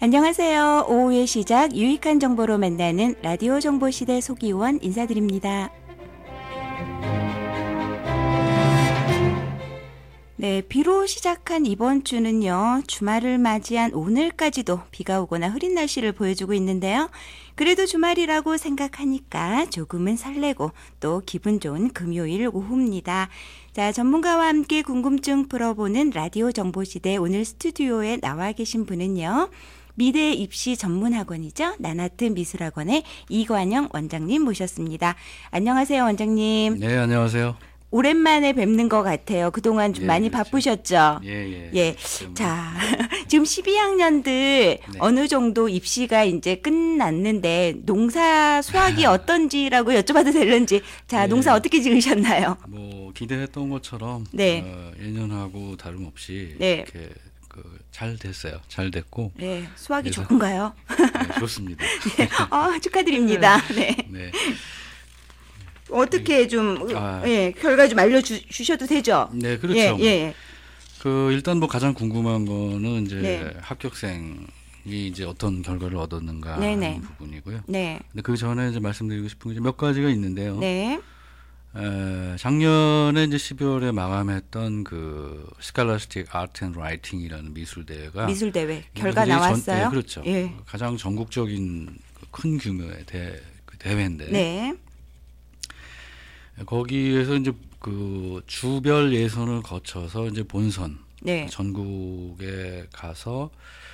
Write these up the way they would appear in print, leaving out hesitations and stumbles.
안녕하세요. 오후의 시작 유익한 정보로 만나는 라디오 정보시대 소기원 인사드립니다. 네, 비로 시작한 이번 주는요. 주말을 맞이한 오늘까지도 비가 오거나 흐린 날씨를 보여주고 있는데요. 그래도 주말이라고 생각하니까 조금은 설레고 또 기분 좋은 금요일 오후입니다. 자, 전문가와 함께 궁금증 풀어보는 라디오 정보시대 오늘 스튜디오에 나와 계신 분은요. 미대 입시 전문학원이죠. 나나트 미술학원의 이관영 원장님 모셨습니다. 안녕하세요, 원장님. 네, 안녕하세요. 오랜만에 뵙는 것 같아요. 그동안 좀 많이 그렇죠. 바쁘셨죠? 예. 자, 지금 12학년들 네. 어느 정도 입시가 이제 끝났는데 농사 수확이 어떤지라고 여쭤봐도 되는지. 자, 농사 어떻게 지으셨나요? 뭐 기대했던 것처럼 예년하고 다름없이 이렇게 잘 됐어요. 잘 됐고. 네, 수확이 좋은가요? 네, 좋습니다. 네, 축하드립니다. 네. 어떻게 좀 결과 좀 알려주셔도 되죠? 네, 그렇죠. 일단 뭐 가장 궁금한 거는 이제 합격생이 이제 어떤 결과를 얻었는가 하는 부분이고요. 네. 근데 그 전에 이제 말씀드리고 싶은 게 몇 가지가 있는데요. 네. 작년에 이제 12월에 마감했던 그 스칼라스틱 아트 앤 라이팅이라는 미술대회가 결과 나왔어요? 네, 그렇죠. 예. 가장 전국적인 큰 규모의 대회인데. 네. 거기에서 이제 그 주별 예선을 거쳐서 이제 본선 전국에 가서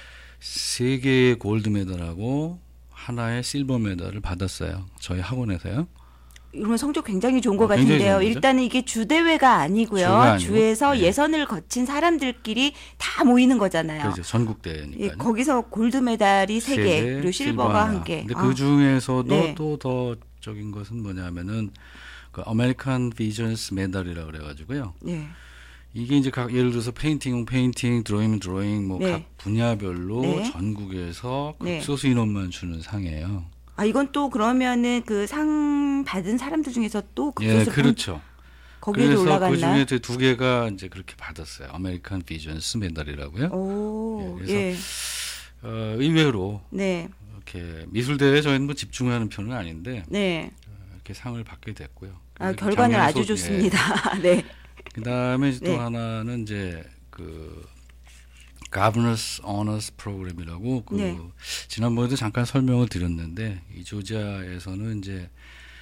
3개의 골드 메달하고 하나의 실버 메달을 받았어요. 저희 학원에서요. 이러면 성적 굉장히 좋은 것 같은데요. 일단은 이게 주대회가 아니고요. 주에서 예선을 거친 사람들끼리 다 모이는 거잖아요. 그렇죠. 전국대회니까요. 거기서 골드 메달이 3개 그리고 실버가 1개. 근데 그 중에서도 또 더 적인 것은 뭐냐면은 그 아메리칸 비전스 메달이라고 그래가지고요. 이게 이제 각 예를 들어서 페인팅, 드로잉 뭐 각 분야별로 전국에서 극소수 인원만 주는 상이에요. 이건 또 그러면은 그 상 받은 사람들 중에서 또 극소수 그렇죠. 거기에도 올라갔나? 그 중에 2개가 이제 그렇게 받았어요. 아메리칸 비전스 메달이라고요. 그래서 의외로 이렇게 미술 대회에 저희는 뭐 집중하는 편은 아닌데. 이렇게 상을 받게 됐고요. 결과는 아주 좋습니다. 네. 그다음에 또 하나는 이제 그 Governor's Honors 프로그램이라고 지난번에도 잠깐 설명을 드렸는데 이 조지아에서는 이제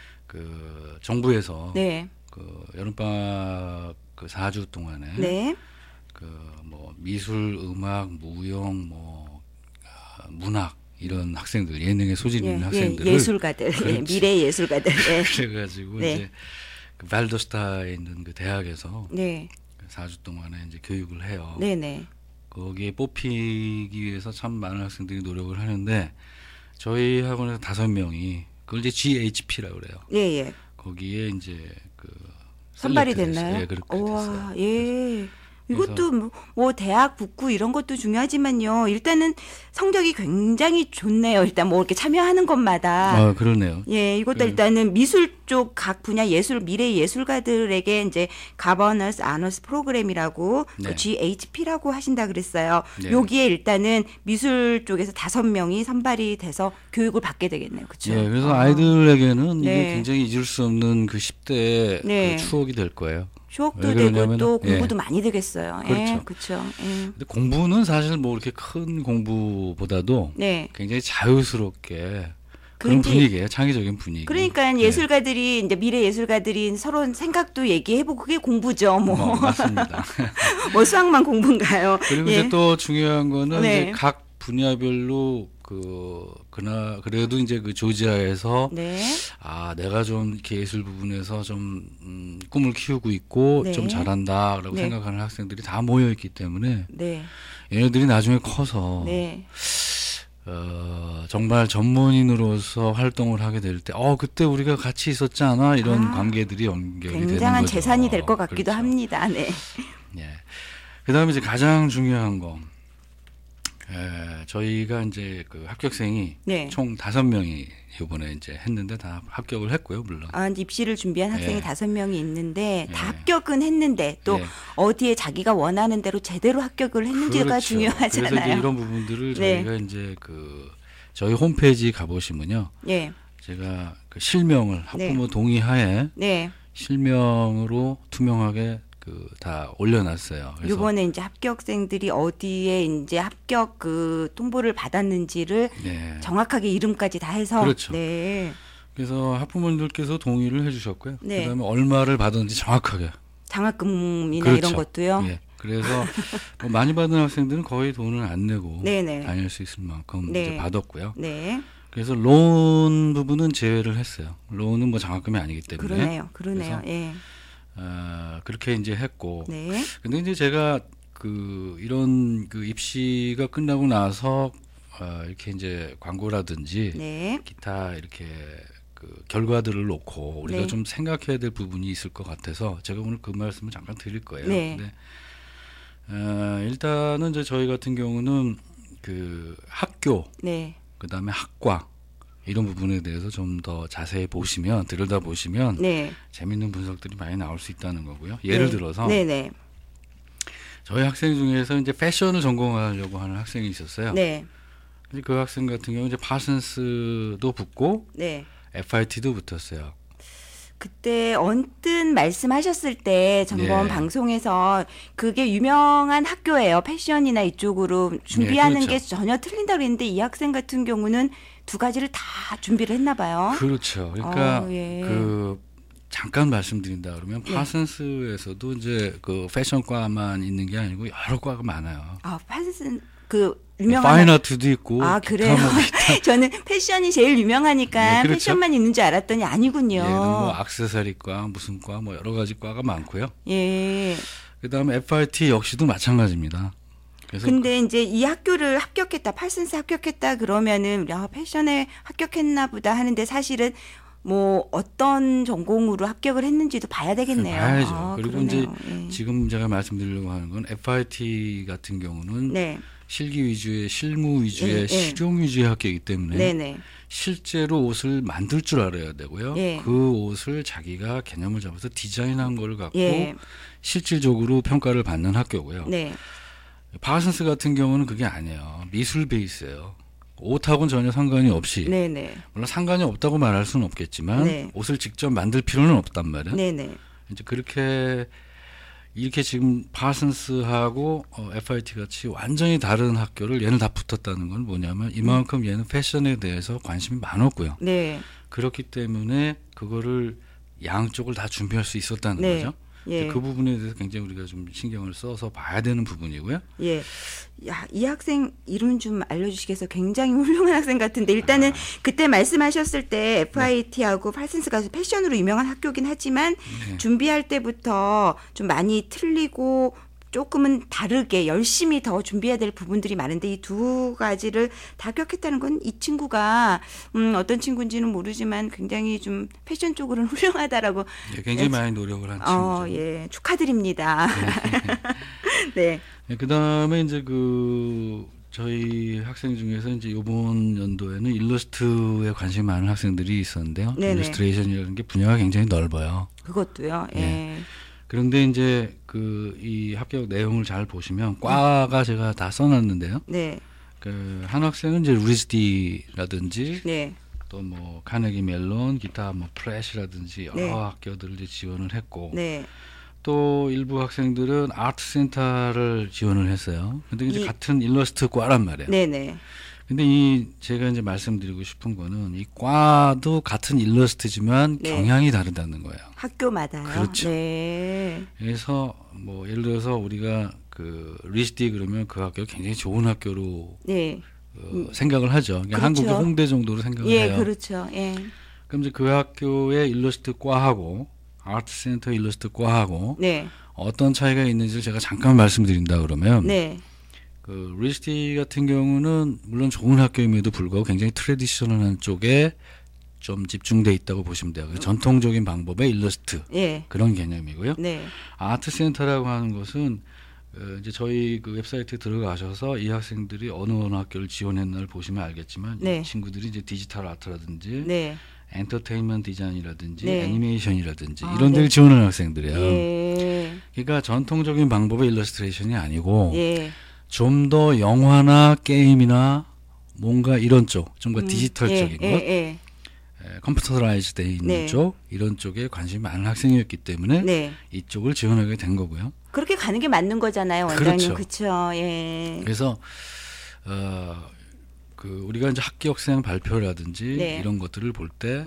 그 정부에서 그 여름방학 그 4주 동안에 그 뭐 미술, 음악, 무용, 뭐 문학 이런 학생들, 예능에 소질 있는 학생들을 예술가들, 미래 예술가들. 그래가지고 이제 그 발도스타에 있는 그 대학에서 4주 동안에 이제 교육을 해요. 거기에 뽑히기 위해서 참 많은 학생들이 노력을 하는데 저희 학원에서 5명이 그걸 이제 GHP라고 그래요. 거기에 이제 그 선발이 됐나요? 그렇게 됐어요. 이것도 뭐 대학 북구 이런 것도 중요하지만요. 일단은 성적이 굉장히 좋네요. 일단 뭐 이렇게 참여하는 것마다. 그러네요. 이것도 일단은 미술 쪽 각 분야 미래 예술가들에게 이제 가버너스 아너스 프로그램이라고 GHP라고 하신다 그랬어요. 여기에 일단은 미술 쪽에서 5명이 선발이 돼서 교육을 받게 되겠네요. 그렇죠? 그래서 아이들에게는 이게 굉장히 잊을 수 없는 그 10대의 그 추억이 될 거예요. 추억도 되고 또 공부도 많이 되겠어요. 그렇죠. 근데 공부는 사실 뭐 이렇게 큰 공부보다도 굉장히 자유스럽게 그런 분위기예요. 창의적인 분위기. 그러니까 예술가들이 이제 미래 예술가들이 서로 생각도 얘기해보고 그게 공부죠. 맞습니다. 뭐 수학만 공부인가요? 그리고 이제 또 중요한 거는 이제 각 분야별로 그래도 이제 그 조지아에서 내가 좀 이렇게 예술 부분에서 좀 꿈을 키우고 있고 좀 잘한다라고 생각하는 학생들이 다 모여 있기 때문에 얘네들이 나중에 커서 정말 전문인으로서 활동을 하게 될 때 그때 우리가 같이 있었지 않아? 이런 관계들이 연결이 되는 거죠. 굉장한 재산이 될 것 같기도 합니다. 그다음에 이제 가장 중요한 거. 저희가 이제 그 합격생이 총 5명이 이번에 이제 했는데 다 합격을 했고요, 물론. 입시를 준비한 학생이 5명이 있는데 다 합격은 했는데 또 어디에 자기가 원하는 대로 제대로 합격을 했는지가 그렇죠. 중요하잖아요. 그래서 이제 이런 부분들을 저희가 이제 그 저희 홈페이지 가보시면요, 제가 그 실명을 학부모 동의하에 실명으로 투명하게 다 올려놨어요. 그래서 이번에 이제 합격생들이 어디에 이제 합격 그 통보를 받았는지를 정확하게 이름까지 다 해서 그렇죠. 그래서 학부모님들께서 동의를 해주셨고요. 그다음에 얼마를 받았는지 정확하게 장학금이나 이런 것도요. 그래서 뭐 많이 받은 학생들은 거의 돈을 안 내고 다닐 수 있을 만큼 이제 받았고요. 그래서 론 부분은 제외를 했어요. 론은 뭐 장학금이 아니기 때문에. 그러네요. 그렇게 이제 했고. 근데 이제 제가 이런 입시가 끝나고 나서 이렇게 이제 광고라든지 기타 이렇게 결과들을 놓고 우리가 좀 생각해야 될 부분이 있을 것 같아서 제가 오늘 그 말씀을 잠깐 드릴 거예요. 근데 일단은 이제 저희 같은 경우는 학교, 그다음에 학과 이런 부분에 대해서 좀 더 자세히 보시면 들여다보시면 재밌는 분석들이 많이 나올 수 있다는 거고요. 예를 들어서 저희 학생 중에서 이제 패션을 전공하려고 하는 학생이 있었어요. 그 학생 같은 경우 이제 파슨스도 붙고 FIT도 붙었어요. 그때 언뜻 말씀하셨을 때 전번 방송에서 그게 유명한 학교예요. 패션이나 이쪽으로 준비하는 게 전혀 틀린다고 했는데 이 학생 같은 경우는 2가지를 다 준비를 했나 봐요. 그렇죠. 그러니까 잠깐 말씀드린다 그러면 파슨스에서도 이제 패션과만 있는 게 아니고 여러 과가 많아요. 파슨스 유명한 파인아트도 있고. 그래요? 저는 패션이 제일 유명하니까 패션만 있는 줄 알았더니 아니군요. 뭐 액세서리과, 무슨 과, 뭐 여러 가지 과가 많고요. 그다음에 FIT 역시도 마찬가지입니다. 근데 이제 이 학교를 합격했다, 파슨스 합격했다 그러면은 패션에 합격했나 보다 하는데 사실은 뭐 어떤 전공으로 합격을 했는지도 봐야 되겠네요. 봐야죠. 그리고 이제 지금 제가 말씀드리려고 하는 건 FIT 같은 경우는 실기 위주의 실무 위주의 실용 위주의 학교이기 때문에 실제로 옷을 만들 줄 알아야 되고요. 그 옷을 자기가 개념을 잡아서 디자인한 걸 갖고 실질적으로 평가를 받는 학교고요. 파슨스 같은 경우는 그게 아니에요. 미술 베이스예요. 옷하고는 전혀 상관이 없이 물론 상관이 없다고 말할 수는 없겠지만 옷을 직접 만들 필요는 없단 말이에요. 이제 이렇게 지금 파슨스하고 FIT 같이 완전히 다른 학교를 얘는 다 붙었다는 건 뭐냐면 이만큼 얘는 패션에 대해서 관심이 많았고요. 그렇기 때문에 그거를 양쪽을 다 준비할 수 있었다는 거죠. 그 부분에 대해서 굉장히 우리가 좀 신경을 써서 봐야 되는 부분이고요. 이 학생 이름 좀 알려주시겠어요? 굉장히 훌륭한 학생 같은데 일단은 그때 말씀하셨을 때 FIT하고 파슨스가 패션으로 유명한 학교긴 하지만 준비할 때부터 좀 많이 틀리고 조금은 다르게 열심히 더 준비해야 될 부분들이 많은데 이 2가지를 다 합격했다는 건 이 친구가 어떤 친구인지는 모르지만 굉장히 좀 패션 쪽으로는 훌륭하다라고 굉장히 많이 노력을 한 친구죠. 축하드립니다. 그다음에 이제 저희 학생 중에서 이제 이번 연도에는 일러스트에 관심이 많은 학생들이 있었는데요. 일러스트레이션이라는 게 분야가 굉장히 넓어요. 그것도요. 그런데 이제 이 합격 내용을 잘 보시면 과가 제가 다 써놨는데요. 한 학생은 이제 리스디라든지 또 뭐 카네기 멜론, 기타 뭐 프레시라든지 여러 학교들을 이제 지원을 했고 또 일부 학생들은 아트센터를 지원을 했어요. 근데 이제 같은 일러스트 과란 말이에요. 근데 제가 이제 말씀드리고 싶은 거는 이 과도 같은 일러스트지만 경향이 다르다는 거예요. 학교마다요. 그렇죠. 그래서 뭐 예를 들어서 우리가 리스디 그러면 그 학교 굉장히 좋은 학교로 생각을 하죠. 그러니까 한국의 홍대 정도로 생각을 해요. 그렇죠. 그럼 이제 그 학교의 일러스트 과하고 아트센터 일러스트 과하고 어떤 차이가 있는지를 제가 잠깐 말씀드린다 그러면 리스티 같은 경우는 물론 좋은 학교임에도 불구하고 굉장히 트래디셔널한 쪽에 좀 집중돼 있다고 보시면 돼요. 전통적인 방법의 일러스트 그런 개념이고요. 아트센터라고 하는 것은 이제 저희 그 웹사이트에 들어가셔서 이 학생들이 어느 학교를 지원했나를 보시면 알겠지만 이 친구들이 이제 디지털 아트라든지 엔터테인먼트 디자인이라든지 애니메이션이라든지 이런 데를 지원하는 학생들이에요. 그러니까 전통적인 방법의 일러스트레이션이 아니고 좀 더 영화나 게임이나 뭔가 이런 쪽, 좀 더 디지털적인 것, 컴퓨터라이즈 돼 있는 쪽, 이런 쪽에 관심이 많은 학생이었기 때문에 이쪽을 지원하게 된 거고요. 그렇게 가는 게 맞는 거잖아요, 원장님. 그렇죠. 예. 그래서 그 우리가 이제 합격생 발표라든지 이런 것들을 볼 때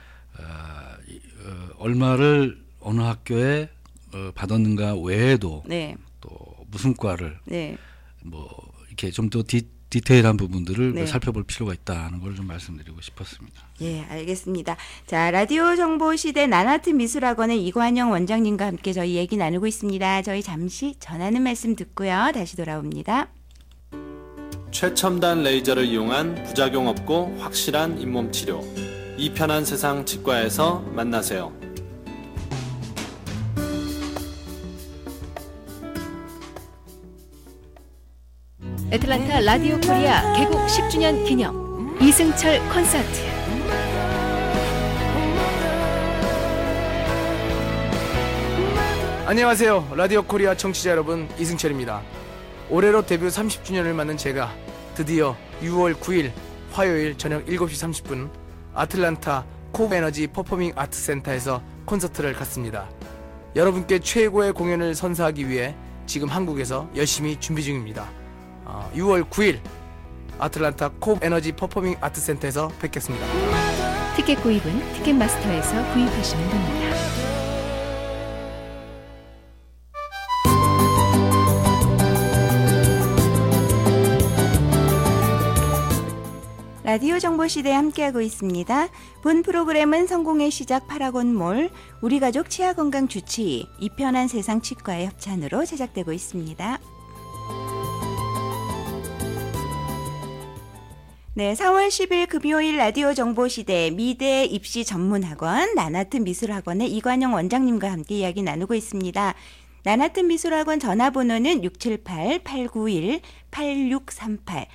얼마를 어느 학교에 받았는가 외에도 또 무슨 과를 뭐 이렇게 좀 더 디테일한 부분들을 살펴볼 필요가 있다는 걸 좀 말씀드리고 싶었습니다. 예, 알겠습니다. 자, 라디오 정보 시대 나나트 미술학원의 이관영 원장님과 함께 저희 얘기 나누고 있습니다. 저희 잠시 전하는 말씀 듣고요. 다시 돌아옵니다. 최첨단 레이저를 이용한 부작용 없고 확실한 잇몸 치료. 이 편한 세상 치과에서 만나세요. 애틀란타 라디오 코리아 개국 10주년 기념 이승철 콘서트. 안녕하세요. 라디오 코리아 청취자 여러분, 이승철입니다. 올해로 데뷔 30주년을 맞는 제가 드디어 6월 9일 화요일 저녁 7시 30분 아틀란타 코브에너지 퍼포밍 아트 센터에서 콘서트를 갖습니다. 여러분께 최고의 공연을 선사하기 위해 지금 한국에서 열심히 준비 중입니다. 6월 9일 아틀란타 코브에너지 퍼포밍 아트 센터에서 뵙겠습니다. 티켓 구입은 티켓마스터에서 구입하시면 됩니다. 라디오 정보시대에 함께하고 있습니다. 본 프로그램은 성공의 시작 파라곤몰, 우리가족 치아건강 주치의, 이 편한 세상 치과의 협찬으로 제작되고 있습니다. 네, 4월 10일 금요일 라디오 정보시대 미대 입시 전문학원 나나트 미술학원의 이관영 원장님과 함께 이야기 나누고 있습니다. 나나트 미술학원 전화번호는 678-891-8638,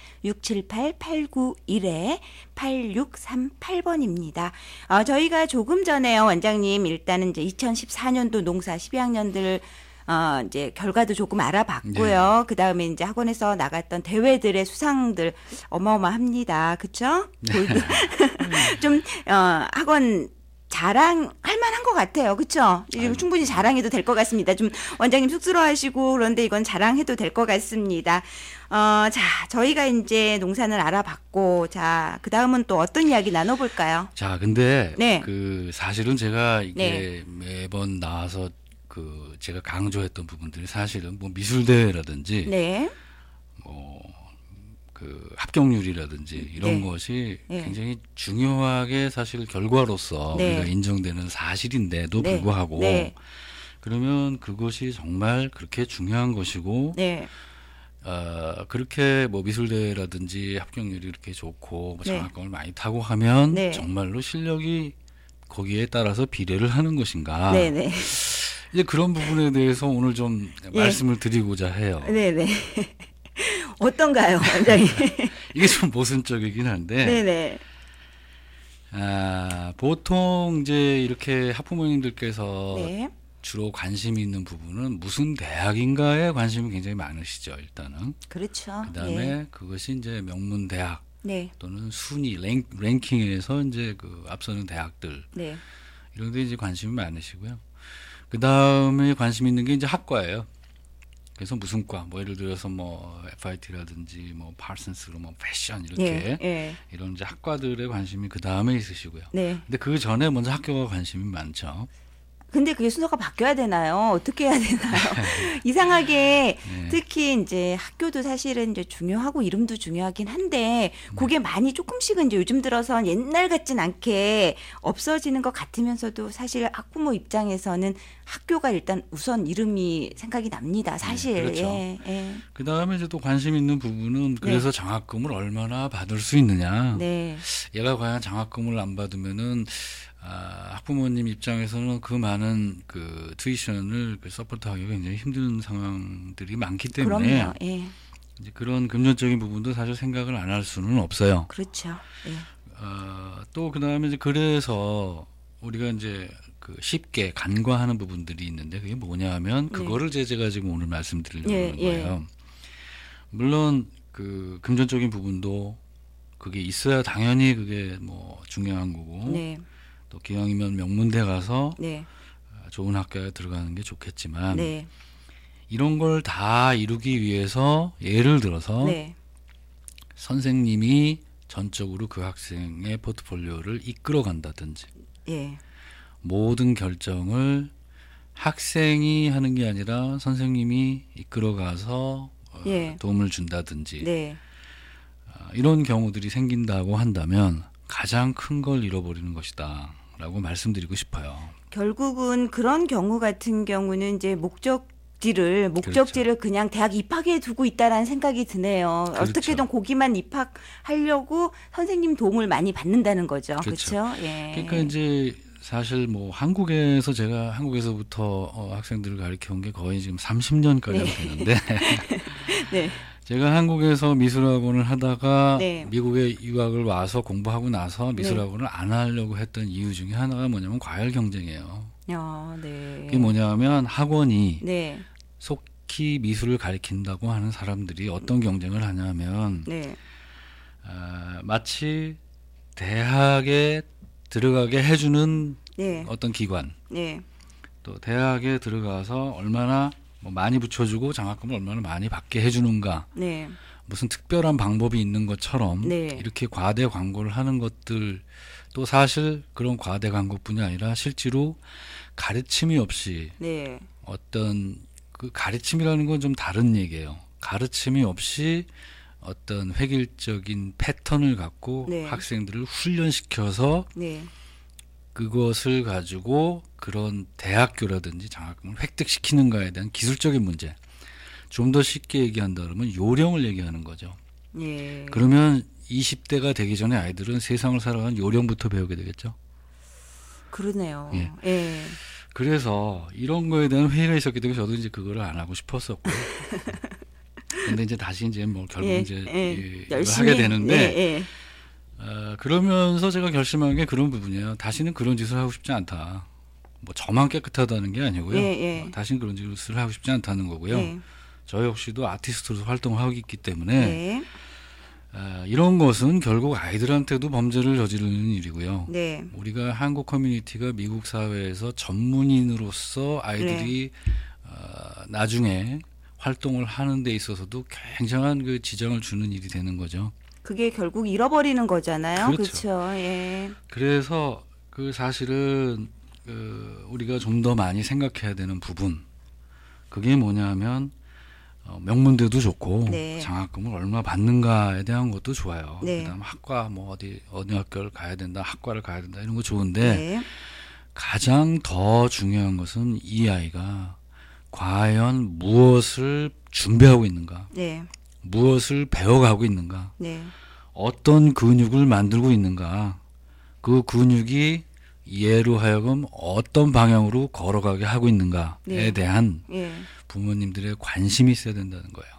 678-891-8638번입니다. 저희가 조금 전에요, 원장님, 일단은 이제 2014년도 농사 12학년들 이제 결과도 조금 알아봤고요. 그 다음에 이제 학원에서 나갔던 대회들의 수상들 어마어마합니다. 그렇죠? 좀 학원 자랑할 만한 것 같아요. 그렇죠? 충분히 자랑해도 될 것 같습니다. 좀 원장님 쑥스러워하시고 그런데 이건 자랑해도 될 것 같습니다. 자, 저희가 이제 농산을 알아봤고, 자, 그 다음은 또 어떤 이야기 나눠볼까요? 자, 근데 그 사실은 제가 이게 매번 나와서 그 제가 강조했던 부분들이 사실은 뭐 미술대회라든지 뭐 그 합격률이라든지 이런 것이 굉장히 중요하게 사실 결과로서 우리가 인정되는 사실인데도 불구하고 그러면 그것이 정말 그렇게 중요한 것이고 그렇게 뭐 미술대회라든지 합격률이 이렇게 좋고 뭐 장학금을 많이 타고 하면 정말로 실력이 거기에 따라서 비례를 하는 것인가? 이제 그런 부분에 대해서 오늘 좀 말씀을 드리고자 해요. 어떤가요, 원장님? 이게 좀 모순적이긴 한데, 보통 이제 이렇게 학부모님들께서 주로 관심이 있는 부분은 무슨 대학인가에 관심이 굉장히 많으시죠, 일단은. 그렇죠. 그다음에 그것이 이제 명문 대학 또는 순위 랭킹에서 이제 그 앞서는 대학들 이런 데 이제 관심이 많으시고요. 그 다음에 관심 있는 게 이제 학과예요. 그래서 무슨 과, 뭐 예를 들어서 뭐 FIT라든지 뭐 파슨스로 뭐 패션 이렇게 이런 이제 학과들의 관심이 그 다음에 있으시고요. 근데 그 전에 먼저 학교가 관심이 많죠. 근데 그게 순서가 바뀌어야 되나요? 어떻게 해야 되나요? 이상하게 특히 이제 학교도 사실은 이제 중요하고 이름도 중요하긴 한데 그게 많이 조금씩은 이제 요즘 들어서 옛날 같진 않게 없어지는 것 같으면서도 사실 학부모 입장에서는 학교가 일단 우선 이름이 생각이 납니다. 사실. 그렇죠. 그 다음에 이제 또 관심 있는 부분은 그래서 장학금을 얼마나 받을 수 있느냐. 얘가 과연 장학금을 안 받으면은 학부모님 입장에서는 그 많은 그 튜이션을 그 서포트하기가 굉장히 힘든 상황들이 많기 때문에 그럼요. 예. 이제 그런 금전적인 부분도 사실 생각을 안 할 수는 없어요. 그렇죠. 예. 또 그다음에 이제 그래서 우리가 이제 그 쉽게 간과하는 부분들이 있는데 그게 뭐냐하면 그거를 제가 지금 오늘 말씀드리려고 하는 거예요. 물론 그 금전적인 부분도 그게 있어야 당연히 그게 뭐 중요한 거고 또 기왕이면 명문대 가서 좋은 학교에 들어가는 게 좋겠지만 이런 걸 다 이루기 위해서 예를 들어서 선생님이 전적으로 그 학생의 포트폴리오를 이끌어 간다든지 모든 결정을 학생이 하는 게 아니라 선생님이 이끌어 가서 도움을 준다든지 이런 경우들이 생긴다고 한다면 가장 큰 걸 잃어버리는 것이다 라고 말씀드리고 싶어요. 결국은 그런 경우 같은 경우는 이제 목적지를 그냥 대학 입학에 두고 있다라는 생각이 드네요. 어떻게든 거기만 입학하려고 선생님 도움을 많이 받는다는 거죠. 그렇죠? 예. 그러니까 이제 사실 뭐 제가 한국에서부터 학생들을 가르쳐온 게 거의 지금 30년가량 되는데 제가 한국에서 미술학원을 하다가 미국에 유학을 와서 공부하고 나서 미술학원을 안 하려고 했던 이유 중에 하나가 뭐냐면 과열 경쟁이에요. 그게 뭐냐면 학원이 속히 미술을 가르친다고 하는 사람들이 어떤 경쟁을 하냐면 마치 대학에 들어가게 해주는 어떤 기관 또 대학에 들어가서 얼마나 뭐 많이 붙여주고 장학금을 얼마나 많이 받게 해주는가 무슨 특별한 방법이 있는 것처럼 이렇게 과대 광고를 하는 것들 또 사실 그런 과대 광고뿐이 아니라 실제로 가르침이 없이 어떤 그 가르침이라는 건 좀 다른 얘기예요. 가르침이 없이 어떤 획일적인 패턴을 갖고 학생들을 훈련시켜서 그것을 가지고 그런 대학교라든지 장학금을 획득시키는가에 대한 기술적인 문제. 좀 더 쉽게 얘기한다 그러면 요령을 얘기하는 거죠. 그러면 20대가 되기 전에 아이들은 세상을 살아가는 요령부터 배우게 되겠죠. 그러네요. 그래서 이런 거에 대한 회의가 있었기 때문에 저도 이제 그거를 안 하고 싶었었고. 근데 이제 다시 이제 뭐 결국 이제 열심히 하게 되는데 그러면서 제가 결심한 게 그런 부분이에요. 다시는 그런 짓을 하고 싶지 않다. 뭐 저만 깨끗하다는 게 아니고요. 다시는 그런 짓을 하고 싶지 않다는 거고요. 저 역시도 아티스트로 활동을 하고 있기 때문에 이런 것은 결국 아이들한테도 범죄를 저지르는 일이고요. 우리가 한국 커뮤니티가 미국 사회에서 전문인으로서 아이들이 나중에 활동을 하는 데 있어서도 굉장한 그 지장을 주는 일이 되는 거죠. 그게 결국 잃어버리는 거잖아요. 그렇죠. 그래서 그 사실은 우리가 좀 더 많이 생각해야 되는 부분 그게 뭐냐면 명문대도 좋고 장학금을 얼마 받는가에 대한 것도 좋아요. 그다음 학과 뭐 어느 학교를 가야 된다, 학과를 가야 된다 이런 거 좋은데 가장 더 중요한 것은 이 아이가 과연 무엇을 준비하고 있는가, 무엇을 배워가고 있는가, 어떤 근육을 만들고 있는가, 그 근육이 얘로 하여금 어떤 방향으로 걸어가게 하고 있는가에 대한 부모님들의 관심이 있어야 된다는 거예요.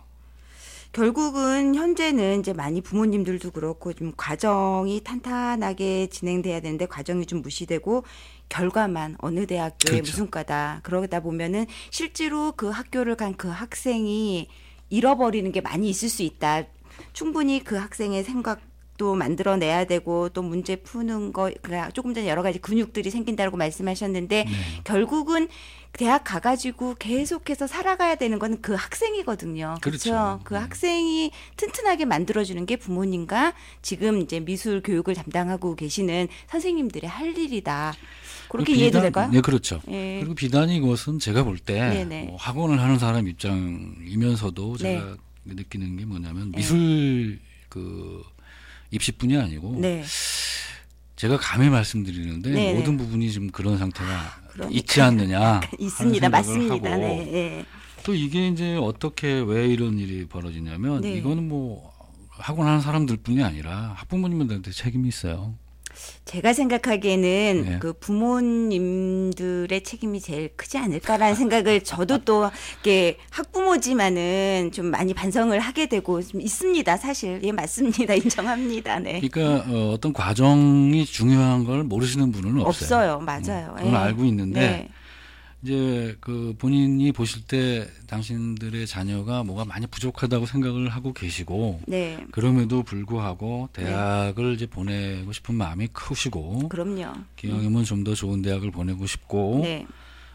결국은 현재는 이제 많이 부모님들도 그렇고 좀 과정이 탄탄하게 진행돼야 되는데 과정이 좀 무시되고 결과만 어느 대학교에 무슨 과다 그러다 보면은 실제로 그 학교를 간 그 학생이 잃어버리는 게 많이 있을 수 있다. 충분히 그 학생의 생각도 만들어내야 되고 또 문제 푸는 거 조금 전에 여러 가지 근육들이 생긴다고 말씀하셨는데 결국은 대학 가가지고 계속해서 살아가야 되는 건 그 학생이거든요. 그렇죠. 그 학생이 튼튼하게 만들어주는 게 부모님과 지금 이제 미술 교육을 담당하고 계시는 선생님들의 할 일이다. 그렇게 이해도 될까요? 네, 그렇죠. 그리고 비단 이것은 제가 볼 때 뭐 학원을 하는 사람 입장이면서도 제가 느끼는 게 뭐냐면 미술 그 입시뿐이 아니고 제가 감히 말씀드리는데 모든 부분이 좀 그런 상태가 있지 않느냐 있습니다. 맞습니다. 또 이게 이제 어떻게 왜 이런 일이 벌어지냐면 이거는 뭐 학원 하는 사람들뿐이 아니라 학부모님들한테 책임이 있어요. 제가 생각하기에는 네. 그 부모님들의 책임이 제일 크지 않을까라는 생각을 저도 또 이렇게 학부모지만은 좀 많이 반성을 하게 되고 좀 있습니다. 사실 예 맞습니다. 인정합니다. 네. 그러니까 어떤 과정이 중요한 걸 모르시는 분은 없어요. 맞아요. 그건 알고 있는데 네. 이제 그 본인이 보실 때 당신들의 자녀가 뭐가 많이 부족하다고 생각을 하고 계시고 네. 그럼에도 불구하고 대학을 네. 이제 보내고 싶은 마음이 크시고 그럼요. 기왕이면 좀 더 좋은 대학을 보내고 싶고 네.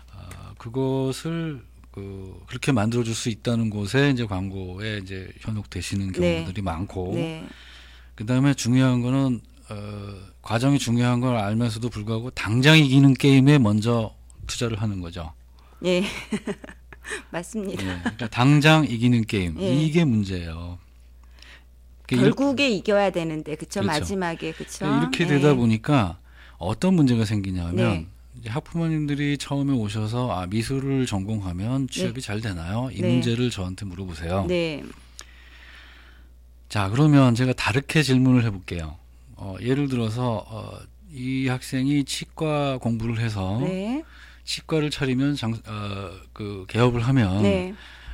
그것을 그렇게 만들어줄 수 있다는 곳에 이제 광고에 이제 현혹되시는 경우들이 네. 많고 네. 그다음에 중요한 거는 과정이 중요한 걸 알면서도 불구하고 당장 이기는 게임에 먼저 투자를 하는 거죠. 예, 맞습니다. 네, 그러니까 당장 이기는 게임 예. 이게 문제예요. 결국에 이겨야 되는데 그렇죠? 마지막에 그렇죠. 그러니까 이렇게 예. 되다 보니까 어떤 문제가 생기냐면 네. 이제 학부모님들이 처음에 오셔서 미술을 전공하면 취업이 네. 잘 되나요? 이 네. 문제를 저한테 물어보세요. 네. 자 그러면 제가 다르게 질문을 해볼게요. 예를 들어서 이 학생이 치과 공부를 해서 네. 치과를 차리면 그 개업을 하면 네.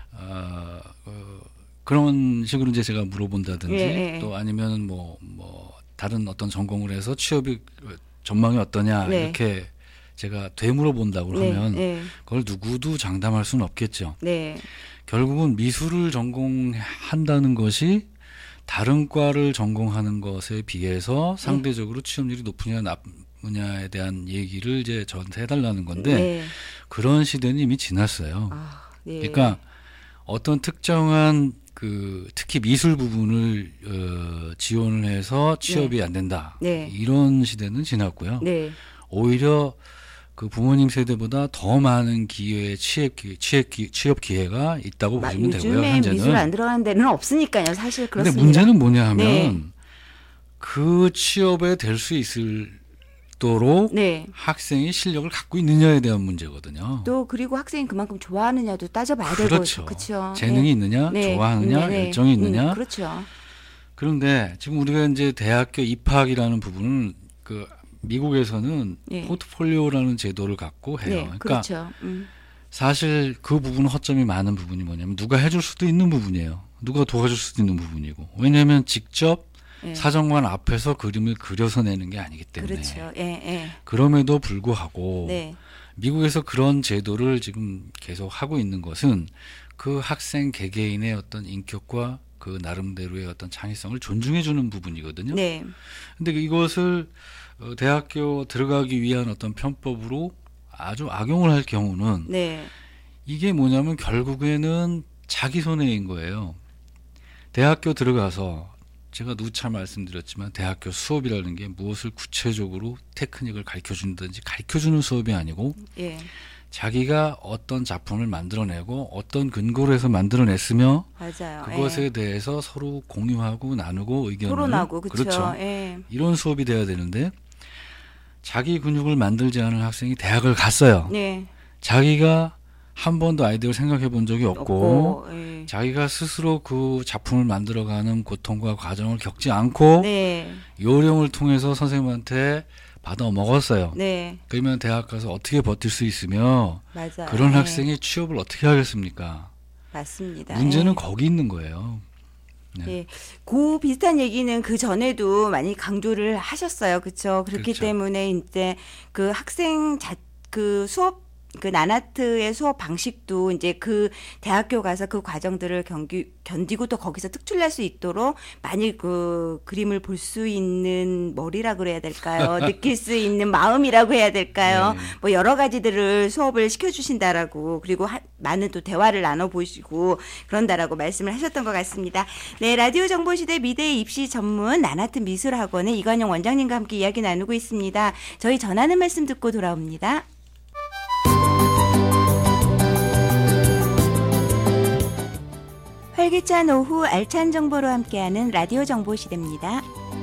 그런 식으로 이제 제가 물어본다든지 네. 또 아니면 뭐 다른 어떤 전공을 해서 취업이 전망이 어떠냐 네. 이렇게 제가 되물어본다고 네. 하면 네. 그걸 누구도 장담할 수는 없겠죠. 네. 결국은 미술을 전공한다는 것이 다른 과를 전공하는 것에 비해서 상대적으로 취업률이 높으냐 나쁘냐에 대한 얘기를 이제 저한테 해달라는 건데 네. 그런 시대는 이미 지났어요. 네. 그러니까 어떤 특정한 특히 미술 부분을 지원을 해서 취업이 안 된다. 네. 이런 시대는 지났고요. 네. 오히려 그 부모님 세대보다 더 많은 기회의 취업 기회가 있다고 보시면 되고요. 요즘에 현재는. 미술 안 들어가는 데는 없으니까요. 사실 그렇습니다. 근데 문제는 뭐냐 하면 네. 그 취업에 될 수 있도록 네. 학생이 실력을 갖고 있느냐에 대한 문제거든요. 또 그리고 학생이 그만큼 좋아하느냐도 따져봐야 그렇죠. 되고 그렇죠. 재능이 네. 있느냐, 네. 좋아하느냐, 네. 열정이 있느냐. 그렇죠. 그런데 지금 우리가 이제 대학교 입학이라는 부분은 미국에서는 네. 포트폴리오라는 제도를 갖고 해요. 네. 그러니까 그렇죠. 사실 그 부분은 허점이 많은 부분이 뭐냐면 누가 해줄 수도 있는 부분이에요. 누가 도와줄 수도 있는 부분이고. 왜냐하면 직접 네. 사정관 앞에서 그림을 그려서 내는 게 아니기 때문에. 그렇죠. 예. 그럼에도 불구하고 네. 미국에서 그런 제도를 지금 계속 하고 있는 것은 그 학생 개개인의 어떤 인격과 그 나름대로의 어떤 창의성을 존중해주는 부분이거든요. 네. 근데 이것을 대학교 들어가기 위한 어떤 편법으로 아주 악용을 할 경우는 네. 이게 뭐냐면 결국에는 자기 손해인 거예요. 대학교 들어가서 제가 누차 말씀드렸지만 대학교 수업이라는 게 무엇을 구체적으로 테크닉을 가르쳐준다든지 가르쳐주는 수업이 아니고 예. 자기가 어떤 작품을 만들어내고 어떤 근거로 해서 만들어냈으며 맞아요. 그것에 대해서 서로 공유하고 나누고 의견을 토론하고 그렇죠. 예. 이런 수업이 돼야 되는데 자기 근육을 만들지 않은 학생이 대학을 갔어요. 네. 자기가 한 번도 아이디어를 생각해 본 적이 없고 예. 자기가 스스로 그 작품을 만들어가는 고통과 과정을 겪지 않고 네. 요령을 통해서 선생님한테 받아 먹었어요. 네. 그러면 대학 가서 어떻게 버틸 수 있으며 맞아요. 그런 네. 학생이 취업을 어떻게 하겠습니까? 맞습니다. 문제는 예. 거기 있는 거예요. 네. 예, 그 비슷한 얘기는 그 전에도 많이 강조를 하셨어요, 그렇죠? 그렇기 그렇죠. 때문에 이제 그 학생 그 수업 그 나나트의 수업 방식도 이제 그 대학교 가서 그 과정들을 견디고 또 거기서 특출날 수 있도록 많이 그 그림을 볼 수 있는 머리라 그래야 될까요? 느낄 수 있는 마음이라고 해야 될까요? 네. 뭐 여러 가지들을 수업을 시켜주신다라고 그리고 많은 또 대화를 나눠보시고 그런다라고 말씀을 하셨던 것 같습니다. 네, 라디오 정보시대 미대 입시 전문 나나트 미술학원의 이관영 원장님과 함께 이야기 나누고 있습니다. 저희 전하는 말씀 듣고 돌아옵니다. 활기찬 오후 알찬 정보로 함께하는 라디오 정보시대입니다.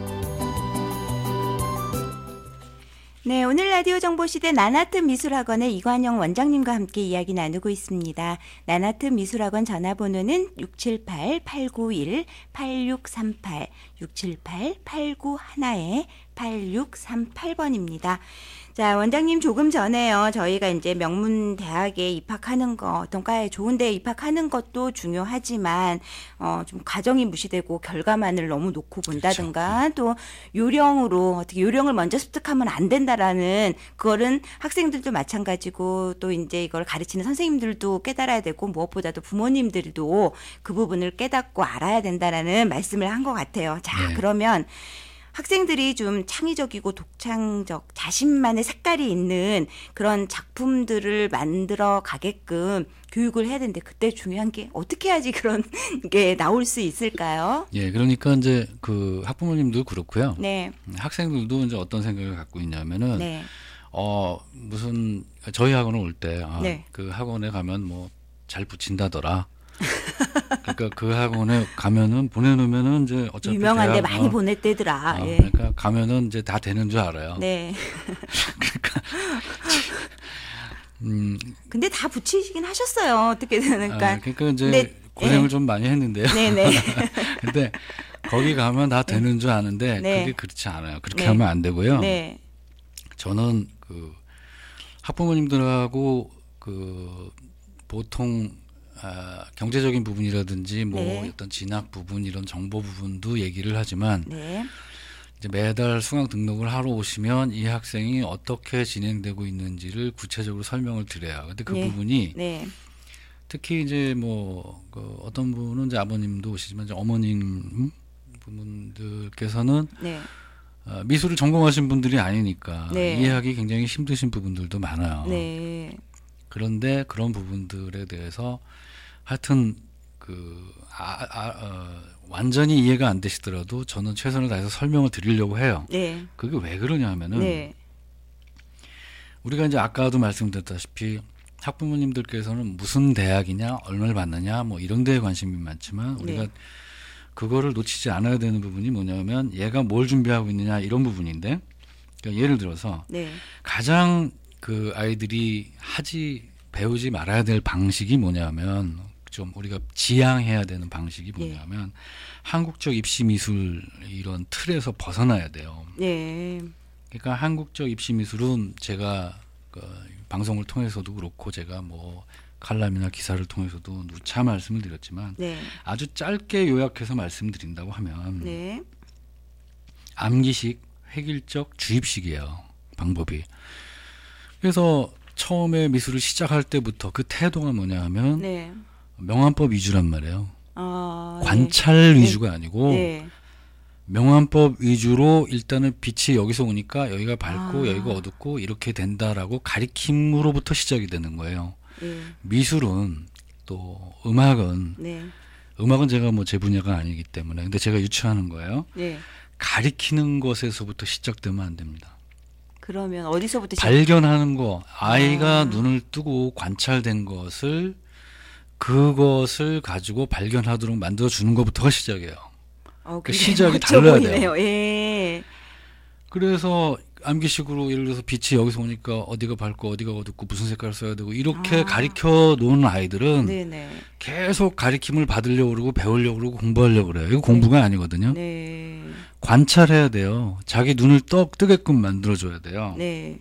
네, 오늘 라디오 정보시대 나나트 미술학원의 이관영 원장님과 함께 이야기 나누고 있습니다. 나나트 미술학원 전화번호는 678-891-8638, 678-891 8638번입니다. 자, 원장님 조금 전에요. 저희가 이제 명문 대학에 입학하는 거, 어떤 과에 좋은 데에 입학하는 것도 중요하지만 좀 과정이 무시되고 결과만을 너무 놓고 본다든가 그렇죠. 또 요령으로 어떻게 요령을 먼저 습득하면 안 된다라는 그거는 학생들도 마찬가지고 또 이제 이걸 가르치는 선생님들도 깨달아야 되고 무엇보다도 부모님들도 그 부분을 깨닫고 알아야 된다라는 말씀을 한 것 같아요. 자, 네. 그러면 학생들이 좀 창의적이고 독창적 자신만의 색깔이 있는 그런 작품들을 만들어 가게끔 교육을 해야 되는데 그때 중요한 게 어떻게 해야지 그런 게 나올 수 있을까요? 예, 그러니까 이제 그 학부모님도 그렇고요. 네. 학생들도 이제 어떤 생각을 갖고 있냐면은 네. 무슨 저희 학원을 올 때 네. 그 학원에 가면 뭐 잘 붙인다더라. 그러니까 그 학원에 가면은 보내놓으면은 이제 어차피 유명한데 많이 보냈대더라. 예. 그러니까 가면은 이제 다 되는 줄 알아요. 네. 그러니까 근데 다 붙이시긴 하셨어요. 어떻게 되니까. 그러니까 이제 고생을 좀 많이 했는데요. 네네. 근데 거기 가면 다 되는 줄 아는데 네. 그게 그렇지 않아요. 그렇게 하면 안 되고요. 네. 저는 그 학부모님들하고 그 보통 경제적인 부분이라든지 뭐 네. 어떤 진학 부분 이런 정보 부분도 얘기를 하지만 네. 이제 매달 수강 등록을 하러 오시면 이 학생이 어떻게 진행되고 있는지를 구체적으로 설명을 드려요. 근데 그 네. 부분이 네. 특히 이제 뭐 그 어떤 분은 이제 아버님도 오시지만 이제 어머님 부분들께서는 네. 미술을 전공하신 분들이 아니니까 네. 이해하기 굉장히 힘드신 부분들도 많아요. 네. 그런데 그런 부분들에 대해서 하여튼 완전히 이해가 안 되시더라도 저는 최선을 다해서 설명을 드리려고 해요. 네. 그게 왜 그러냐 하면은 네. 우리가 이제 아까도 말씀드렸다시피 학부모님들께서는 무슨 대학이냐, 얼마를 받느냐, 뭐 이런 데에 관심이 많지만 우리가 네. 그거를 놓치지 않아야 되는 부분이 뭐냐면 얘가 뭘 준비하고 있느냐 이런 부분인데 그러니까 예를 들어서 네. 가장 그 아이들이 배우지 말아야 될 방식이 뭐냐면 좀 우리가 지향해야 되는 방식이 뭐냐면 네. 한국적 입시 미술 이런 틀에서 벗어나야 돼요. 네. 그러니까 한국적 입시 미술은 제가 그 방송을 통해서도 그렇고 제가 뭐 칼럼이나 기사를 통해서도 누차 말씀을 드렸지만 네. 아주 짧게 요약해서 말씀드린다고 하면 네. 암기식, 획일적, 주입식이에요. 방법이. 그래서 처음에 미술을 시작할 때부터 그 태도가 뭐냐 하면 네. 명암법 위주란 말이에요. 아, 관찰 네. 위주가 아니고 네. 명암법 위주로 일단은 빛이 여기서 오니까 여기가 밝고 여기가 어둡고 이렇게 된다라고 가리킴으로부터 시작이 되는 거예요. 네. 미술은 또 음악은 네. 음악은 제가 뭐 제 분야가 아니기 때문에 근데 제가 유추하는 거예요. 네. 가리키는 것에서부터 시작되면 안 됩니다. 그러면 어디서부터 발견하는 거, 아이가 눈을 뜨고 관찰된 것을 그것을 가지고 발견하도록 만들어 주는 것부터가 시작이에요. 그 시작이 달라야 돼요. 예. 그래서 암기식으로 예를 들어서 빛이 여기서 오니까 어디가 밝고 어디가 어둡고 무슨 색깔을 써야 되고 이렇게 가리켜 놓은 아이들은 네네. 계속 가리킴을 받으려고 그러고 배우려고 그러고 공부하려고 그래요. 이거 공부가 아니거든요. 네. 관찰해야 돼요. 자기 눈을 뜨게끔 만들어줘야 돼요. 네.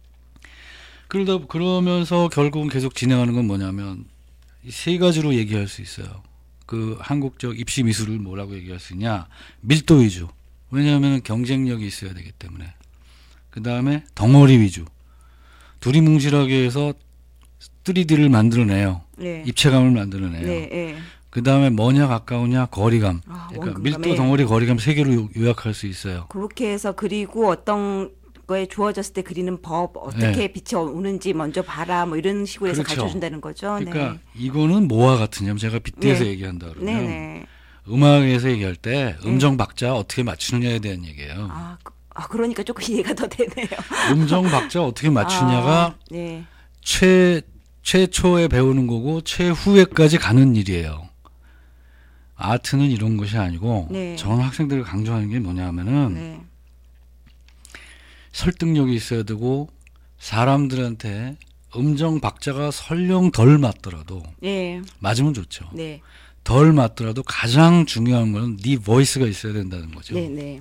그러면서 결국은 계속 진행하는 건 뭐냐면 이 세 가지로 얘기할 수 있어요. 그 한국적 입시 미술을 뭐라고 얘기할 수 있냐? 밀도 위주. 왜냐하면 경쟁력이 있어야 되기 때문에. 그 다음에 덩어리 위주. 두리뭉실하게 해서 3D를 만들어내요. 네. 입체감을 만들어내요. 네. 네. 그 다음에 뭐냐 가까우냐 거리감. 그러니까 밀도, 덩어리, 거리감 세 개로 요약할 수 있어요. 그렇게 해서 그리고 어떤 거에 주어졌을 때 그리는 법 어떻게 네. 빛이 오는지 먼저 봐라 뭐 이런 식으로 해서 그렇죠. 가르쳐준다는 거죠. 그러니까 네. 이거는 뭐와 같으냐면 제가 빗대서 네. 얘기한다 그러면 네네. 음악에서 얘기할 때 음정 박자 어떻게 맞추느냐에 대한 얘기예요. 그러니까 조금 이해가 더 되네요. 음정 박자 어떻게 맞추냐가 네. 최초에 배우는 거고 최후에까지 가는 일이에요. 아트는 이런 것이 아니고 네. 저는 학생들을 강조하는 게 뭐냐 하면은 네. 설득력이 있어야 되고 사람들한테 음정 박자가 설령 덜 맞더라도 네. 맞으면 좋죠. 네. 덜 맞더라도 가장 중요한 건 네 보이스가 있어야 된다는 거죠. 네. 네.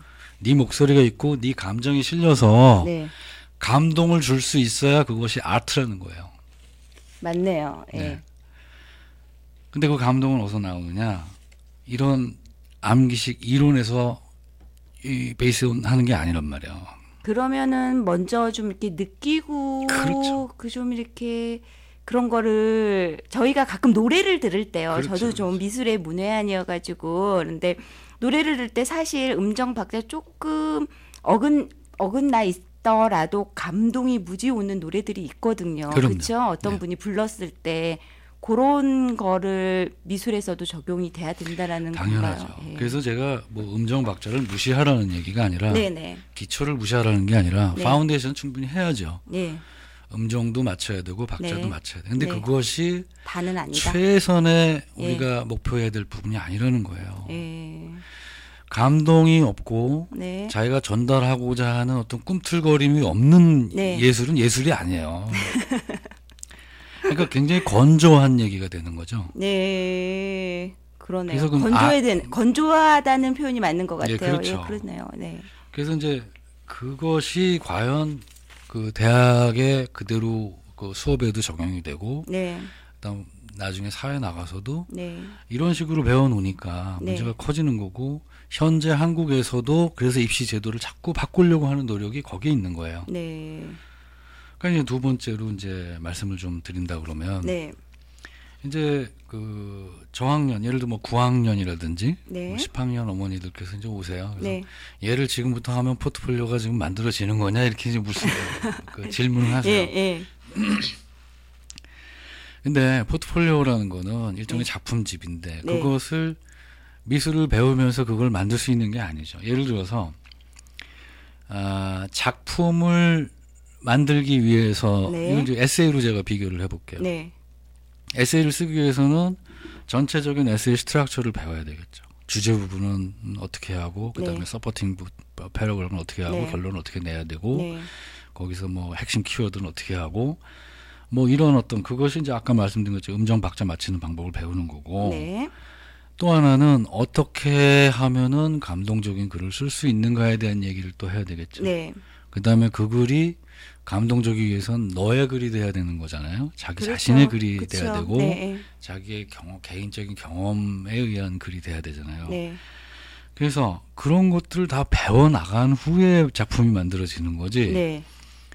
네 목소리가 있고 네 감정이 실려서 네. 감동을 줄 수 있어야 그것이 아트라는 거예요. 맞네요. 예. 네. 근데 그 감동은 어디서 나오느냐? 이런 암기식 이론에서 이 베이스 하는 게 아니란 말이에요. 그러면은 먼저 좀 이렇게 느끼고 그렇죠. 그 좀 이렇게 그런 거를 저희가 가끔 노래를 들을 때요. 그렇죠, 저도 좀 미술의 문외한이어가지고 그런데 노래를 들을 때 사실 음정 박자 조금 어긋나 있더라도 감동이 무지 오는 노래들이 있거든요. 그렇죠? 어떤 네. 분이 불렀을 때 그런 거를 미술에서도 적용이 돼야 된다라는 당연하죠. 건가요? 예. 그래서 제가 뭐 음정 박자를 무시하라는 얘기가 아니라 네네. 기초를 무시하라는 게 아니라 네. 파운데이션 충분히 해야죠. 네. 음정도 맞춰야 되고 박자도 네. 맞춰야 돼. 근데 네. 그것이 다는 아니다. 최선의 예. 우리가 목표해야 될 부분이 아니라는 거예요. 예. 감동이 없고 네. 자기가 전달하고자 하는 어떤 꿈틀거림이 없는 네. 예술은 예술이 아니에요. 그러니까 굉장히 건조한 얘기가 되는 거죠. 네, 그러네요. 그래서 그럼 건조하다는 표현이 맞는 것 같아요. 예, 그렇죠. 예, 그러네요. 네. 그래서 이제 그것이 과연 그 대학에 그대로 그 수업에도 적용이 되고, 네. 그다음 나중에 사회 나가서도 네. 이런 식으로 배워놓으니까 네. 문제가 커지는 거고, 현재 한국에서도 그래서 입시 제도를 자꾸 바꾸려고 하는 노력이 거기에 있는 거예요. 네. 그러니까 이제 두 번째로 이제 말씀을 좀 드린다 그러면, 네. 이제 그 저학년, 예를 들어 뭐 9학년이라든지 네. 뭐 10학년 어머니들께서 이제 오세요. 그래서 네. 얘를 지금부터 하면 포트폴리오가 지금 만들어지는 거냐 이렇게 이제 무슨 그 질문을 하세요. 예, 예. 근데 포트폴리오라는 거는 일종의 네. 작품집인데 네. 그것을 미술을 배우면서 그걸 만들 수 있는 게 아니죠. 예를 들어서 작품을 만들기 위해서 네. 이걸 이제 에세이로 제가 비교를 해볼게요. 네. 에세이를 쓰기 위해서는 전체적인 에세이 스트럭처를 배워야 되겠죠. 주제 부분은 어떻게 하고 그다음에 네. 서포팅 패러그램은 어떻게 하고 네. 결론은 어떻게 내야 되고 네. 거기서 뭐 핵심 키워드는 어떻게 하고 뭐 이런 어떤 그것이 이제 아까 말씀드린 것처럼 음정 박자 맞추는 방법을 배우는 거고 네. 또 하나는 어떻게 하면은 감동적인 글을 쓸 수 있는가에 대한 얘기를 또 해야 되겠죠. 네. 그다음에 그 글이 감동적이기 위해선 너의 글이 돼야 되는 거잖아요. 자기 그렇죠. 자신의 글이 그쵸. 돼야 되고 네. 자기의 개인적인 경험에 의한 글이 돼야 되잖아요. 네. 그래서 그런 것들을 다 배워 나간 후에 작품이 만들어지는 거지. 네.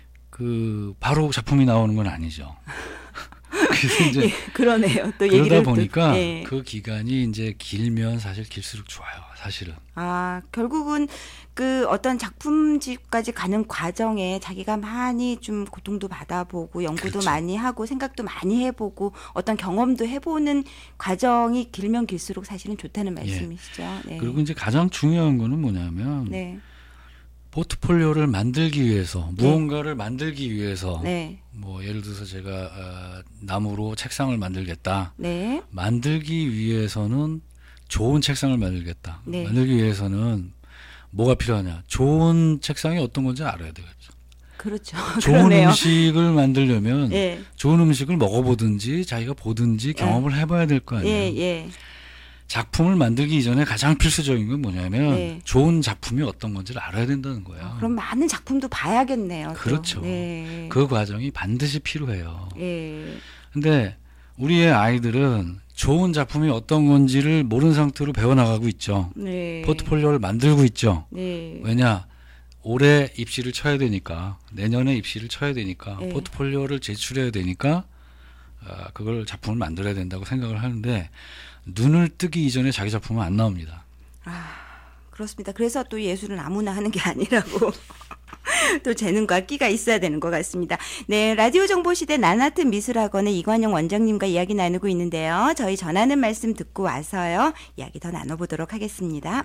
그 바로 작품이 나오는 건 아니죠. 그래서 이제 예, 그러네요. 또 그러다 얘기를 보니까 예. 그 기간이 이제 길면 사실 길수록 좋아요. 사실은. 결국은 그 어떤 작품집까지 가는 과정에 자기가 많이 좀 고통도 받아보고 연구도 그렇죠. 많이 하고 생각도 많이 해보고 어떤 경험도 해보는 과정이 길면 길수록 사실은 좋다는 말씀이시죠. 네. 그리고 이제 가장 중요한 거는 뭐냐면 네. 포트폴리오를 만들기 위해서 무언가를 만들기 위해서 네. 뭐 예를 들어서 제가 나무로 책상을 만들겠다. 네. 만들기 위해서는 좋은 책상을 만들겠다. 네. 만들기 위해서는 뭐가 필요하냐? 좋은 책상이 어떤 건지 알아야 되겠죠. 그렇죠. 좋은 그러네요. 음식을 만들려면 예. 좋은 음식을 먹어보든지 자기가 보든지 경험을 해봐야 될 거 아니에요. 예, 예. 작품을 만들기 이전에 가장 필수적인 건 뭐냐면 네. 좋은 작품이 어떤 건지를 알아야 된다는 거예요. 그럼 많은 작품도 봐야겠네요. 또. 그렇죠. 네. 그 과정이 반드시 필요해요. 예. 근데 우리의 아이들은 좋은 작품이 어떤 건지를 모르는 상태로 배워나가고 있죠. 네. 포트폴리오를 만들고 있죠. 네. 왜냐? 올해 입시를 쳐야 되니까 내년에 입시를 쳐야 되니까 네. 포트폴리오를 제출해야 되니까 그걸 작품을 만들어야 된다고 생각을 하는데 눈을 뜨기 이전에 자기 작품은 안 나옵니다. 그렇습니다. 그래서 또 예술은 아무나 하는 게 아니라고 또 재능과 끼가 있어야 되는 것 같습니다. 네, 라디오 정보시대 나나트 미술학원의 이관영 원장님과 이야기 나누고 있는데요. 저희 전하는 말씀 듣고 와서요. 이야기 더 나눠보도록 하겠습니다.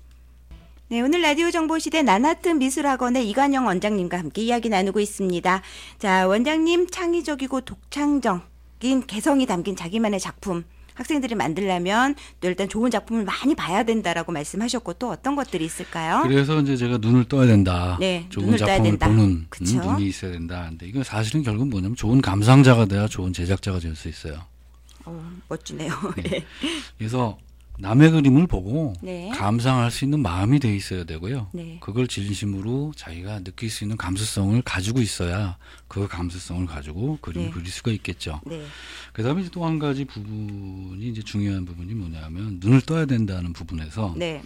네, 오늘 라디오 정보시대 나나트 미술학원의 이관영 원장님과 함께 이야기 나누고 있습니다. 자, 원장님 창의적이고 독창적인 개성이 담긴 자기만의 작품 학생들이 만들려면 또 일단 좋은 작품을 많이 봐야 된다라고 말씀하셨고 또 어떤 것들이 있을까요? 그래서 이제 제가 눈을 떠야 된다. 네, 좋은 눈을 떠야 작품을 된다. 보는 그쵸? 눈이 있어야 된다. 근데 이건 사실은 결국 뭐냐면 좋은 감상자가 돼야 좋은 제작자가 될 수 있어요. 멋지네요. 네. 그래서 남의 그림을 보고 네. 감상할 수 있는 마음이 돼 있어야 되고요. 네. 그걸 진심으로 자기가 느낄 수 있는 감수성을 가지고 있어야 그 감수성을 가지고 그림을 네. 그릴 수가 있겠죠. 네. 그다음에 또 한 가지 부분이 이제 중요한 부분이 뭐냐면 눈을 떠야 된다는 부분에서 네.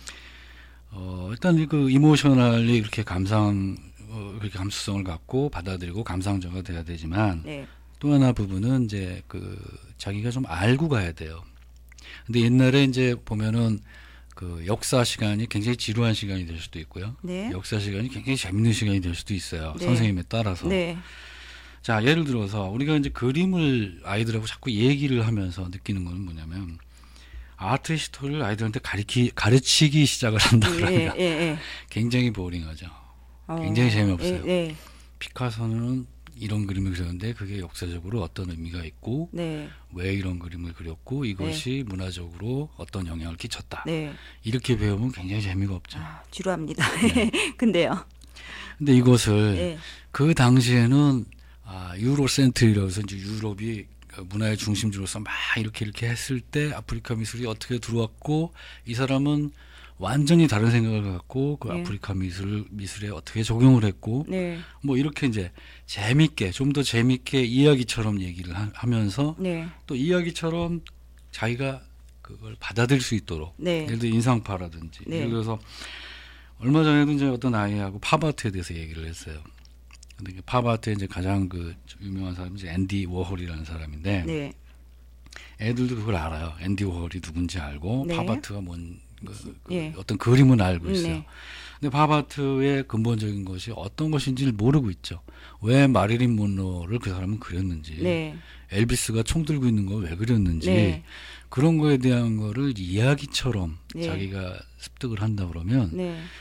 일단 그 이모셔널리 이렇게 그렇게 감수성을 갖고 받아들이고 감상자가 돼야 되지만 네. 또 하나 부분은 이제 그 자기가 좀 알고 가야 돼요. 근데 옛날에 이제 보면은 그 역사 시간이 굉장히 지루한 시간이 될 수도 있고요. 네. 역사 시간이 굉장히 재밌는 시간이 될 수도 있어요. 네. 선생님에 따라서. 네. 자, 예를 들어서 우리가 이제 그림을 아이들하고 자꾸 얘기를 하면서 느끼는 건 뭐냐면 아트 히스토리를 아이들한테 가르치기 시작을 한다 그러니까 굉장히 보링하죠. 굉장히 재미없어요. 피카소는 이런 그림을 그렸는데 그게 역사적으로 어떤 의미가 있고 네. 왜 이런 그림을 그렸고 이것이 문화적으로 어떤 영향을 끼쳤다. 네. 이렇게 배우면 굉장히 재미가 없죠. 지루합니다. 네. 근데요. 근데 이것을 그 당시에는 유로센트리라고 해서 이제 유럽이 문화의 중심지로서 막 이렇게 했을 때 아프리카 미술이 어떻게 들어왔고 이 사람은 완전히 다른 생각을 갖고 그 아프리카 미술에 어떻게 적용을 했고 뭐 이렇게 이제 좀 더 재밌게 이야기처럼 얘기를 하면서 또 이야기처럼 자기가 그걸 받아들일 수 있도록 예를 들어 인상파라든지 예를 들어서 얼마 전에도 이제 어떤 아이하고 팝아트에 대해서 얘기를 했어요. 근데 팝아트에 이제 가장 그 유명한 사람이 이제 앤디 워홀이라는 사람인데 애들도 그걸 알아요. 앤디 워홀이 누군지 알고 팝아트가 어떤 그림은 알고 있어요. 근데 팝아트의 근본적인 것이 어떤 것인지를 모르고 있죠. 왜 마릴린 monroe를 그 사람은 그렸는지, 엘비스가 총 들고 있는 거 왜 그렸는지 그런 거에 대한 거를 이야기처럼 자기가 습득을 한다 그러면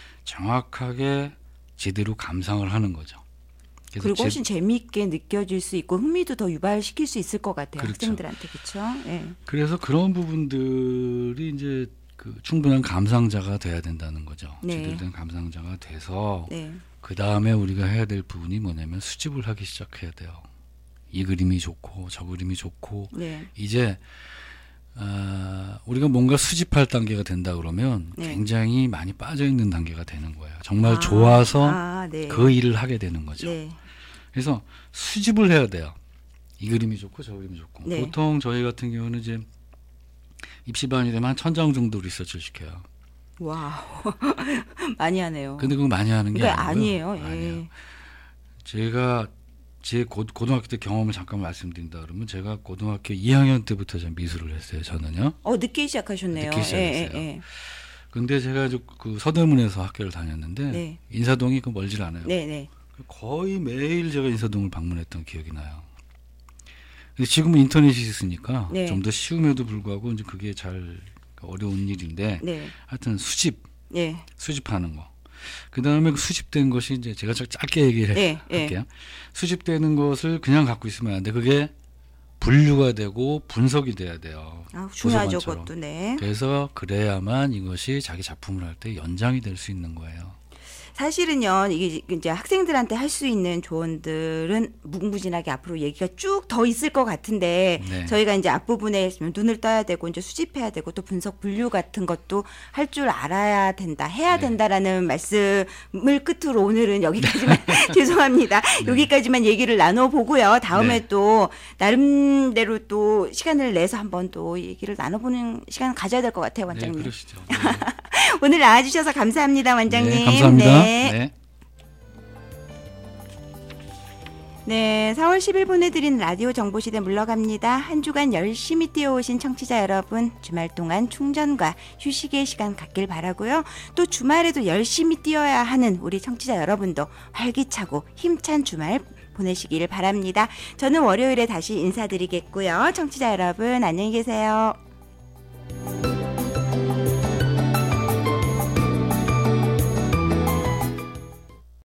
정확하게 제대로 감상을 하는 거죠. 그리고 훨씬 재미있게 느껴질 수 있고 흥미도 더 유발시킬 수 있을 것 같아요. 그렇죠. 학생들한테 그렇죠. 그래서 그런 부분들이 이제 그 충분한 감상자가 돼야 된다는 거죠. 제대로 된 감상자가 돼서 그 다음에 우리가 해야 될 부분이 뭐냐면 수집을 하기 시작해야 돼요. 이 그림이 좋고 저 그림이 좋고 이제 우리가 뭔가 수집할 단계가 된다 그러면 굉장히 많이 빠져 있는 단계가 되는 거예요. 정말 좋아서 그 일을 하게 되는 거죠. 그래서 수집을 해야 돼요. 이 그림이 좋고 저 그림이 좋고 보통 저희 같은 경우는 이제 입시반이 되면 한 1000장 정도 리서치를 시켜요. 와우. 많이 하네요. 근데 그거 많이 하는 게 아니에요. 아니에요. 제가 제 고등학교 때 경험을 잠깐 말씀드린다 그러면 제가 고등학교 2학년 때부터 미술을 했어요. 저는요. 늦게 시작하셨네요. 늦게 시작했어요. 근데 제가 그 서대문에서 학교를 다녔는데 인사동이 그 멀질 않아요. 거의 매일 제가 인사동을 방문했던 기억이 나요. 근데 지금은 인터넷이 있으니까 좀 더 쉬움에도 불구하고 이제 그게 잘 어려운 일인데 하여튼 수집하는 거. 그 다음에 그 수집된 것이 이제 제가 짧게 얘기를 할게요. 수집되는 것을 그냥 갖고 있으면 안 돼. 그게 분류가 되고 분석이 돼야 돼요. 중요하죠, 그것도. 그래서 그래야만 이것이 자기 작품을 할 때 연장이 될 수 있는 거예요. 사실은요, 이게 이제 학생들한테 할 수 있는 조언들은 무궁무진하게 앞으로 얘기가 쭉 더 있을 것 같은데 저희가 이제 앞부분에 눈을 떠야 되고 이제 수집해야 되고 또 분석 분류 같은 것도 할 줄 알아야 된다, 해야 된다라는 말씀을 끝으로 오늘은 여기까지만 죄송합니다. 여기까지만 얘기를 나눠보고요. 다음에 또 나름대로 또 시간을 내서 한번 또 얘기를 나눠보는 시간 가져야 될 것 같아요, 원장님. 네, 그러시죠. 오늘 나와주셔서 감사합니다, 원장님. 네, 감사합니다. 네, 4월 10일 보내드린 라디오 정보시대 물러갑니다. 한 주간 열심히 뛰어오신 청취자 여러분, 주말 동안 충전과 휴식의 시간 갖길 바라고요. 또 주말에도 열심히 뛰어야 하는 우리 청취자 여러분도 활기차고 힘찬 주말 보내시길 바랍니다. 저는 월요일에 다시 인사드리겠고요. 청취자 여러분, 안녕히 계세요.